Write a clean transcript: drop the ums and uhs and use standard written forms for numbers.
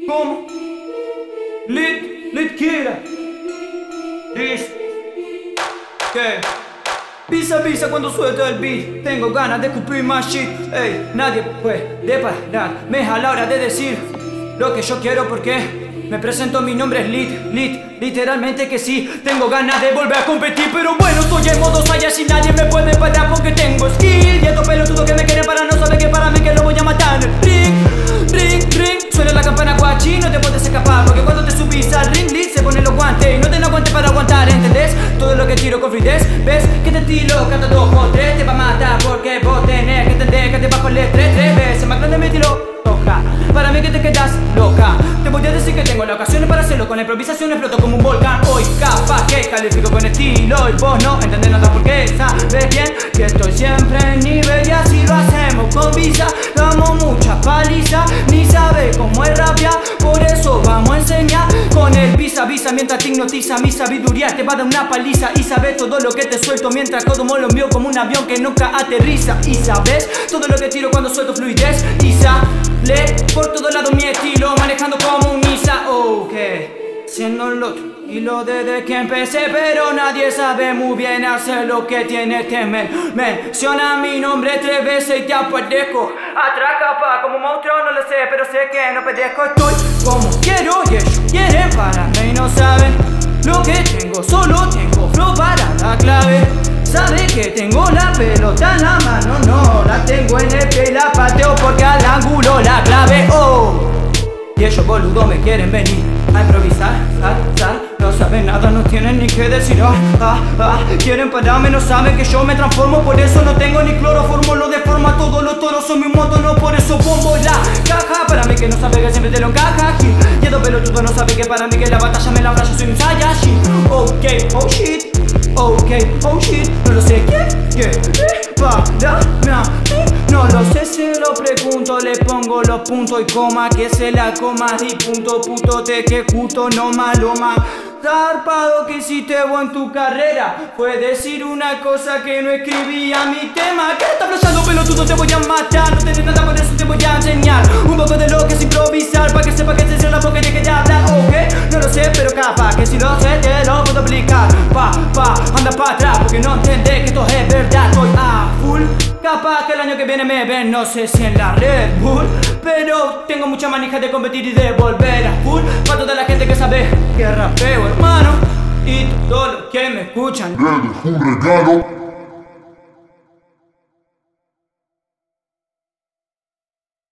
¿Cómo? Lit Kira. Listo. ¿Qué? Visa cuando suelto el beat. Tengo ganas de escupir más shit. Ey, nadie puede pararme a la hora de decir lo que yo quiero porque me presento, mi nombre es Lit, literalmente que sí. Tengo ganas de volver a competir, pero bueno, estoy en modo Saiyajin y nadie me puede parar porque tengo skill. Y estos pelotudos que me quieren para no saber que para mí que lo voy a matar. Ring, suena la campana guachi, no te puedes escapar porque cuando te subís al ring, Lit se ponen los guantes y no te aguantes para aguantar, ¿entendés? Todo lo que tiro con fluidez, ¿ves? Que te tiro, canta 2 por 3, te va a matar porque vos tenés que entender que te bajo el estrés 3 veces más grande me tiro. Para mí que te quedas loca. Te voy a decir que tengo las ocasiones para hacerlo. Con la improvisación exploto como un volcán. Hoy capaz que califico con estilo y vos no entendés nada porque sabes bien que estoy siempre en nivel. Y así lo hacemos con visa. Damos mucha paliza, ni sabes cómo es rabia. Por eso vamos a enseñar con el visa mientras te hipnotiza. Mi sabiduría te va a dar una paliza. Y sabes todo lo que te suelto mientras como lo envío como un avión que nunca aterriza. Y sabes todo lo que tiro cuando suelto fluidez. Y sale por todos lados mi estilo, manejando como un Nisa. Ok, siendo lo otro y lo desde que empecé, pero nadie sabe muy bien hacer lo que tiene que menciona mi nombre 3 veces y te aparezco atrás capaz como monstruo, no lo sé, pero sé que no perezco. Estoy como quiero y ellos quieren para mí y no saben lo que tengo, solo tengo flow para la clave. Sabe que tengo la pelota en la mano, no la tengo en el pie y la pateo porque al ángulo la clave. Oh, y ellos boludos me quieren venir a improvisar, no saben nada, no tienen ni que decir. Quieren pararme, no saben que yo me transformo, por eso no tengo ni cloroformo, lo deforma todos los toros son mi moto, no por eso bombo la caja. Para mí que no sabe que siempre te lo encaja aquí. Y estos pelotudos no saben que para mí que la batalla me la habrá, yo soy un Saiyajin. Ok, oh shit. Ok, oh shit, no lo sé quién para no lo sé, se lo pregunto, le pongo los puntos y coma, que se la coma y punto, puto, te que justo, no malo más. Zarpado que hiciste vos en tu carrera fue decir una cosa que no escribía mi tema. ¿Qué estás flashando, pelotudo? Te voy a matar, no tenés nada, por eso te voy a enseñar un poco de lo que es improvisar, para que sepa que se cierra la boca y deje de hablar. Ok, no lo sé, pero capaz que si lo sé te lo puedo aplicar. Anda pa' atrás porque no entendés que esto es verdad. Estoy a full, capaz que el año que viene me ven, no sé si en la Red Bull, pero tengo mucha manija de competir y de volver a full. Para toda la gente que sabe que rapeo, hermano, y todos los que me escuchan, un regalo.